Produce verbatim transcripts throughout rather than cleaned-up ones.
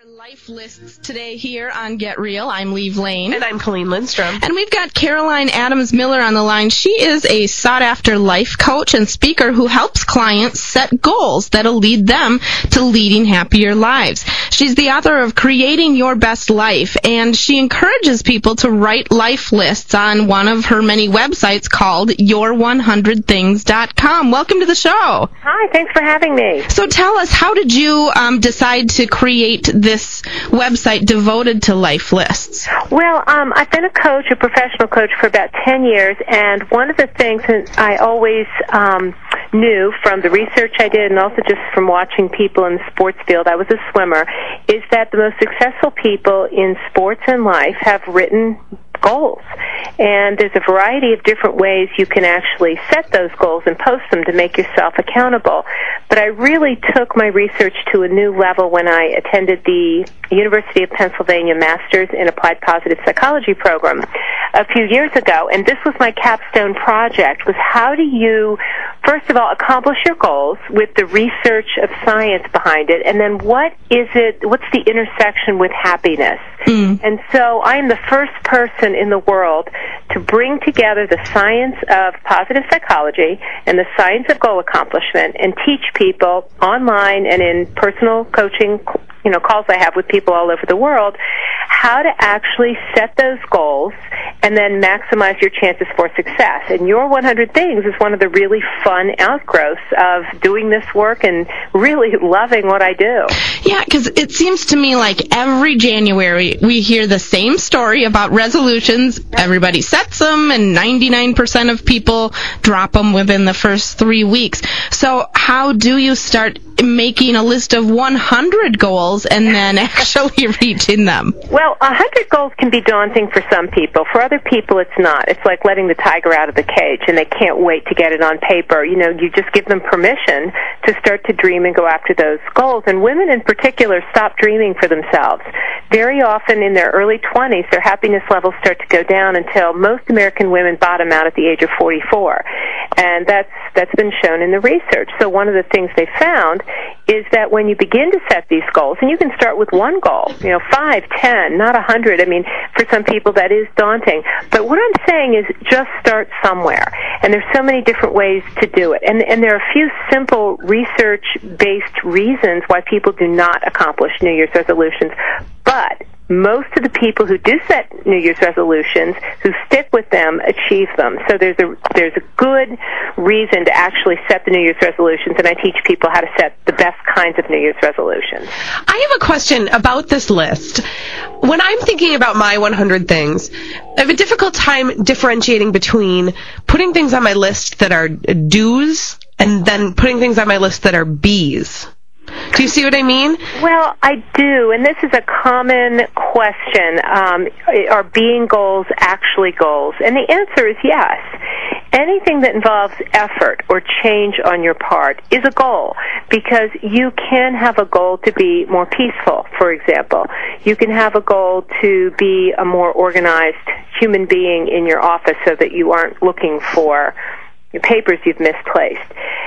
Life lists today here on Get Real. I'm Lieve Lane. And I'm Colleen Lindstrom. And we've got Caroline Adams Miller on the line. She is a sought-after life coach and speaker who helps clients set goals that'll lead them to leading happier lives. She's the author of Creating Your Best Life, and she encourages people to write life lists on one of her many websites called your one hundred things dot com. Welcome to the show. Hi, thanks for having me. So tell us, how did you um, decide to create this website devoted to life lists? Well, um, I've been a coach, a professional coach, for about ten years, and one of the things that I always um, knew from the research I did and also just from watching people in the sports field, I was a swimmer, is that the most successful people in sports and life have written goals. And there's a variety of different ways you can actually set those goals and post them to make yourself accountable. But I really took my research to a new level when I attended the University of Pennsylvania Masters in Applied Positive Psychology program a few years ago. And this was my capstone project, was how do you, first of all, accomplish your goals with the research of science behind it, and then what is it, what's the intersection with happiness? Mm. And so I am the first person in the world to bring together the science of positive psychology and the science of goal accomplishment and teach people online and in personal coaching, you know, calls I have with people all over the world, how to actually set those goals and then maximize your chances for success. And Your one hundred Things is one of the really fun outgrowths of doing this work and really loving what I do. Yeah, because it seems to me like every January we hear the same story about resolutions. Everybody sets them, and ninety-nine percent of people drop them within the first three weeks. So how do you start making a list of one hundred goals and then actually reaching them? Well, one hundred goals can be daunting for some people. For other people, it's not. It's like letting the tiger out of the cage, and they can't wait to get it on paper. You know, you just give them permission to start to dream and go after those goals. And women in particular stop dreaming for themselves. Very often in their early twenties, their happiness levels start to go down until most American women bottom out at the age of forty-four. And that's that's been shown in the research. So one of the things they found is that when you begin to set these goals, and you can start with one goal, you know, five, ten, not a hundred. I mean, for some people that is daunting. But what I'm saying is just start somewhere. And there's so many different ways to do it. And, and there are a few simple research-based reasons why people do not accomplish New Year's resolutions. But most of the people who do set New Year's resolutions, who stick with them, achieve them. So there's a there's a good reason to actually set the New Year's resolutions, and I teach people how to set the best kinds of New Year's resolutions. I have a question about this list. When I'm thinking about my one hundred things, I have a difficult time differentiating between putting things on my list that are do's and then putting things on my list that are be's. Do you see what I mean? Well, I do, and this is a common question. Um, are being goals actually goals? And the answer is yes. Anything that involves effort or change on your part is a goal, because you can have a goal to be more peaceful, for example. You can have a goal to be a more organized human being in your office so that you aren't looking for papers you've misplaced.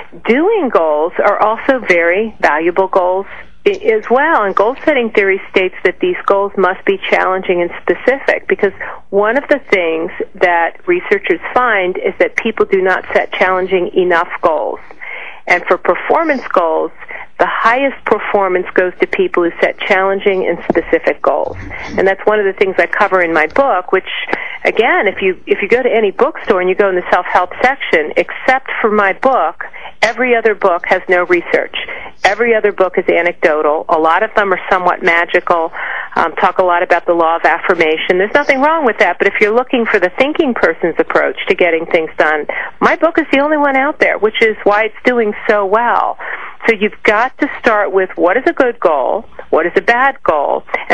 Doing goals are also very valuable goals as well, and goal-setting theory states that these goals must be challenging and specific, because one of the things that researchers find is that people do not set challenging enough goals. And for performance goals, the highest performance goes to people who set challenging and specific goals. And that's one of the things I cover in my book, which, again, if you if you go to any bookstore and you go in the self-help section, except for my book, every other book has no research. Every other book is anecdotal. A lot of them are somewhat magical, um, talk a lot about the law of affirmation. There's nothing wrong with that, but if you're looking for the thinking person's approach to getting things done, my book is the only one out there, which is why it's doing so well. So you've got to start with what is a good goal, what is a bad goal, and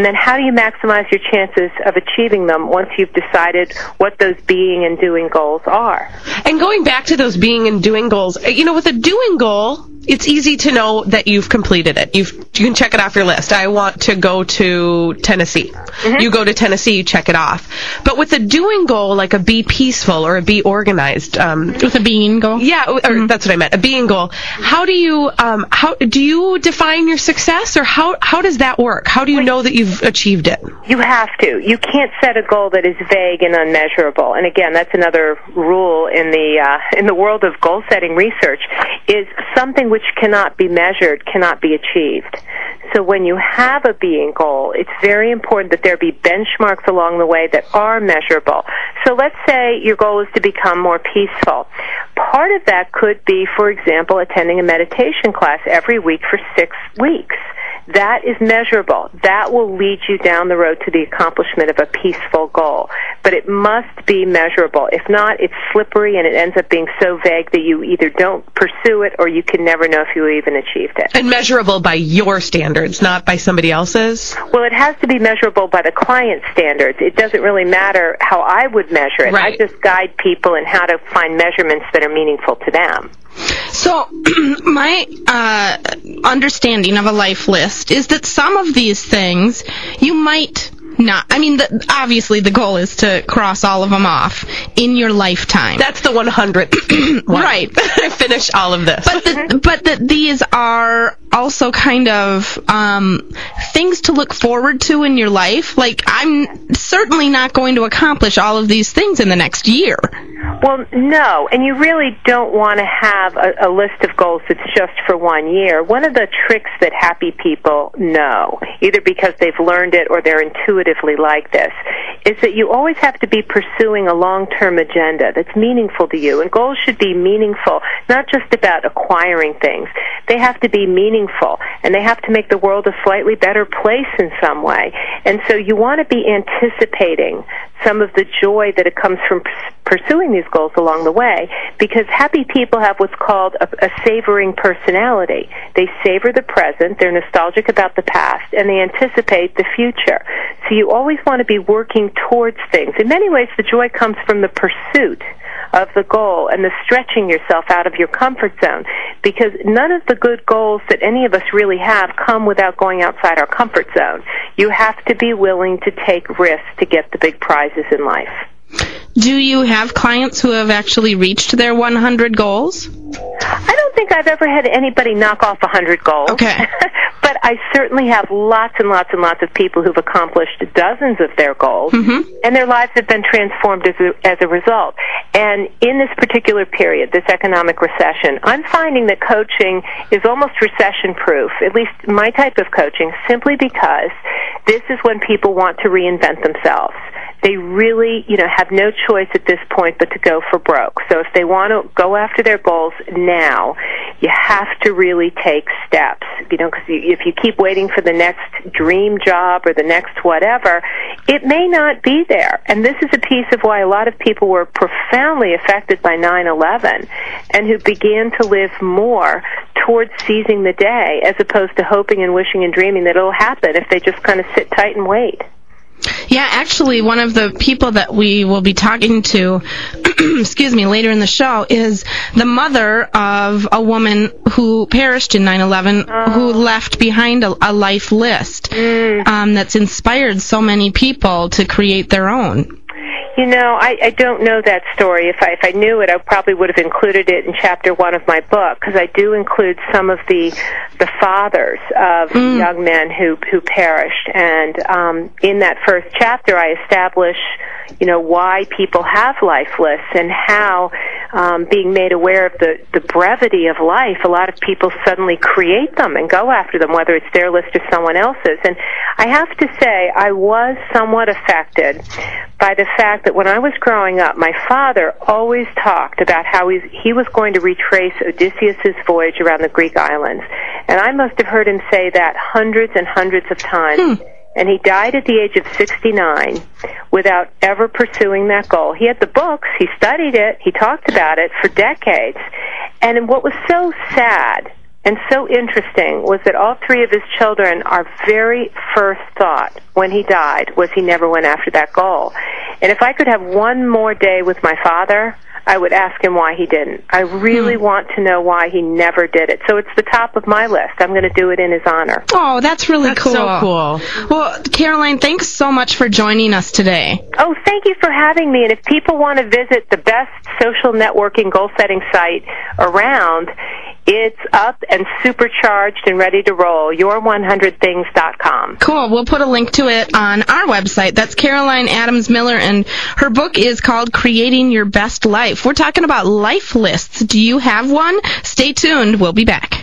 And then how do you maximize your chances of achieving them once you've decided what those being and doing goals are? And going back to those being and doing goals, you know, with a doing goal, it's easy to know that you've completed it. You've, you can check it off your list. I want to go to Tennessee. Mm-hmm. You go to Tennessee, you check it off. But with a doing goal, like a be peaceful or a be organized, um, with a being goal, yeah, or mm-hmm. that's what I meant, a being goal. How do you, um, how do you define your success, or how how does that work? How do you know that you've achieved it? You have to. You can't set a goal that is vague and unmeasurable. And again, that's another rule in the uh, in the world of goal setting research, is something which cannot be measured cannot be achieved. So when you have a being goal, it's very important that there be benchmarks along the way that are measurable. So let's say your goal is to become more peaceful. Part of that could be, for example, attending a meditation class every week for six weeks. That is measurable. That will lead you down the road to the accomplishment of a peaceful goal. But it must be measurable. If not, it's slippery and it ends up being so vague that you either don't pursue it or you can never know if you even achieved it. And measurable by your standards, not by somebody else's? Well, it has to be measurable by the client's standards. It doesn't really matter how I would measure it. Right. I just guide people in how to find measurements that are meaningful to them. So, my uh, understanding of a life list is that some of these things you might not. I mean, the, obviously, the goal is to cross all of them off in your lifetime. That's the one hundredth one. Right. Finish all of this. But the, but that these are also kind of um, things to look forward to in your life. Like, I'm certainly not going to accomplish all of these things in the next year. Well, no, and you really don't want to have a, a list of goals that's just for one year. One of the tricks that happy people know, either because they've learned it or they're intuitively like this, is that you always have to be pursuing a long-term agenda that's meaningful to you. And goals should be meaningful, not just about acquiring things. They have to be meaningful, and they have to make the world a slightly better place in some way. And so you want to be anticipating some of the joy that it comes from pursuing these goals along the way, because happy people have what's called a, a savoring personality. They savor the present, they're nostalgic about the past, and they anticipate the future. So you always want to be working towards things. In many ways, the joy comes from the pursuit of the goal and the stretching yourself out of your comfort zone, because none of the good goals that any of us really have come without going outside our comfort zone. You have to be willing to take risks to get the big prizes in life. Do you have clients who have actually reached their one hundred goals? I don't think I've ever had anybody knock off one hundred goals. Okay. But I certainly have lots and lots and lots of people who've accomplished dozens of their goals, mm-hmm. and their lives have been transformed as a, as a result. And in this particular period, this economic recession, I'm finding that coaching is almost recession-proof, at least my type of coaching, simply because this is when people want to reinvent themselves. They really, you know, have no choice at this point but to go for broke. So if they want to go after their goals now, you have to really take steps. You know, because if you keep waiting for the next dream job or the next whatever, it may not be there. And this is a piece of why a lot of people were profoundly affected by nine eleven and who began to live more towards seizing the day as opposed to hoping and wishing and dreaming that it'll happen if they just kind of sit tight and wait. Yeah, actually, one of the people that we will be talking to, excuse me, later in the show is the mother of a woman who perished in nine eleven, oh. who left behind a, a life list mm. um, that's inspired so many people to create their own. You know, I, I don't know that story. If I if I knew it, I probably would have included it in chapter one of my book, because I do include some of the the fathers of mm. young men who who perished. And um, in that first chapter, I establish, you know, why people have life lists and how, um, being made aware of the the brevity of life, a lot of people suddenly create them and go after them, whether it's their list or someone else's. And I have to say, I was somewhat affected by the fact that when I was growing up, my father always talked about how he's, he was going to retrace Odysseus' voyage around the Greek islands. And I must have heard him say that hundreds and hundreds of times. Hmm. And he died at the age of sixty-nine without ever pursuing that goal. He had the books, he studied it, he talked about it for decades. And what was so sad and so interesting was that all three of his children, our very first thought when he died was he never went after that goal. And if I could have one more day with my father, I would ask him why he didn't. I really hmm. want to know why he never did it. So it's the top of my list. I'm going to do it in his honor. Oh, that's really that's cool. so cool. Well, Caroline, thanks so much for joining us today. Oh, thank you for having me. And if people want to visit the best social networking goal-setting site around, it's up and supercharged and ready to roll, your one hundred things dot com. Cool. We'll put a link to it on our website. That's Caroline Adams Miller, and her book is called Creating Your Best Life. We're talking about life lists. Do you have one? Stay tuned. We'll be back.